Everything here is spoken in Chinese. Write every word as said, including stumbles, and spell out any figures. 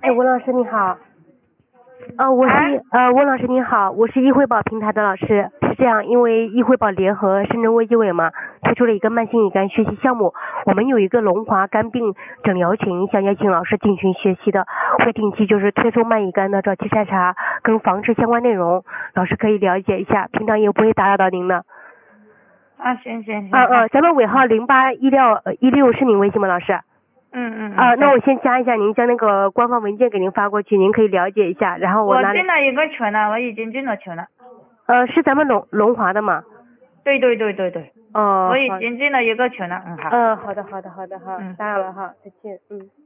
哎，文老师你好。呃，我是、啊、呃，温老师你好，我是易惠宝平台的老师。是这样，因为易惠宝联合深圳卫计委嘛，推出了一个慢性乙肝学习项目，我们有一个龙华肝病诊疗群，想邀请老师进群学习的，会定期就是推送慢乙肝的早期筛查跟防治相关内容，老师可以了解一下，平常也不会打扰到您的。 啊，行行行。 啊啊，咱们尾号零八一六一六是您微信吗，老师？ 嗯嗯嗯。 啊，那我先加一下您，将那个官方文件给您发过去，您可以了解一下，然后我拿。 进了一个群了，我已经进了群了。 呃，是咱们龙龙华的吗？ 对对对对对。 哦。 我已经进了一个群了，嗯好。 嗯，好的好的好的好， 嗯， 打扰了哈，再见，嗯。